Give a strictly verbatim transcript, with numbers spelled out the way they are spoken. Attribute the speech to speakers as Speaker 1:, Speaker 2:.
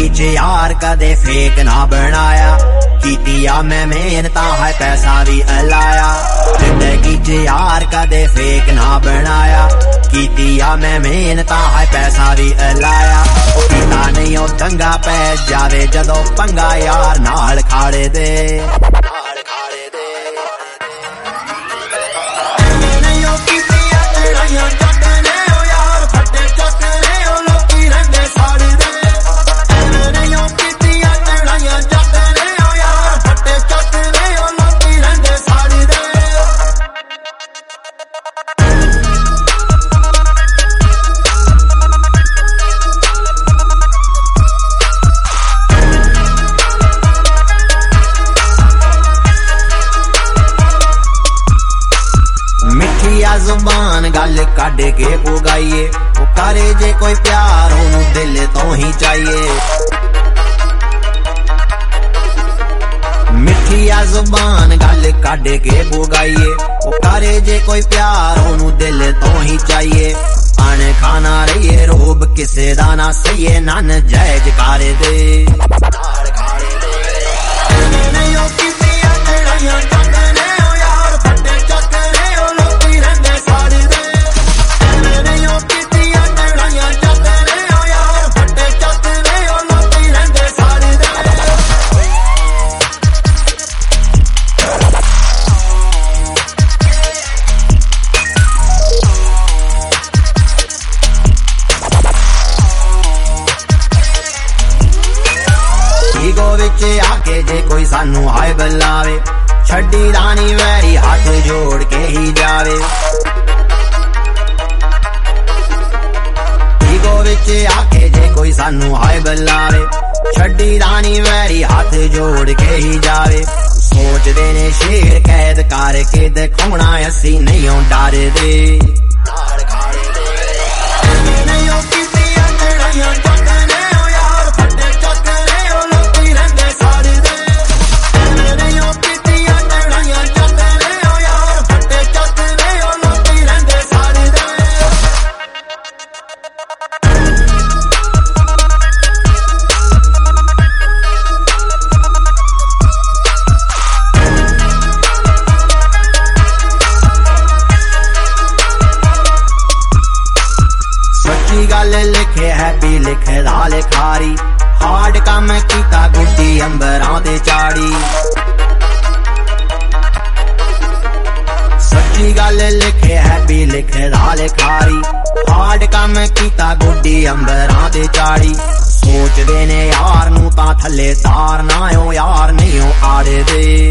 Speaker 1: जिंदगी च यार कदे फेक ना बनाया, कीतिया मैं मेहनता है पैसा भी अलाया। जिंदगी च यार कदे फेक ना बनाया, कीतिया मैं मेहनता है पैसा भी अलाया। पीता नहीं ओ दंगा पै जावे जदों पंगा यार नाल खाड़े दे। जुबान गल कढ़ के पुगाइए, वो करे जे कोई प्यार ओनू दिल तो ही चाहिए। मिठिया जुबान गल कढ़ के पुगाइए, वो करे जे कोई प्यार ओनू दिल तो ही चाहिए। अन खाना रहिए रोब किसे दा ना सही, नन जायज कर दे। ईगो विच आके जे कोई सानू हाय बुलावे, छड्डी रानी वैरी हाथ जोड़ के ही जावे। ईगो विच आके जे कोई सानू हाय बुलावे, छड्डी रानी वैरी हाथ जोड़ के ही जावे। सोचदे ने शेर कैद करके दिखाउणा, असी नहीं डरदे। गल लिखे है भी लिखे दा लिखारी, हार्ड कम कीता गुड्डी अंबरां ते चाड़ी। सच्ची गल लिखे है भी लिखे दा लिखारी, हार्ड कम कीता गुड्डी अंबरां ते चाड़ी। सोचदे ने यार नू तां थल्ले तार ना ओ यार नहीं ओ आड़े दे।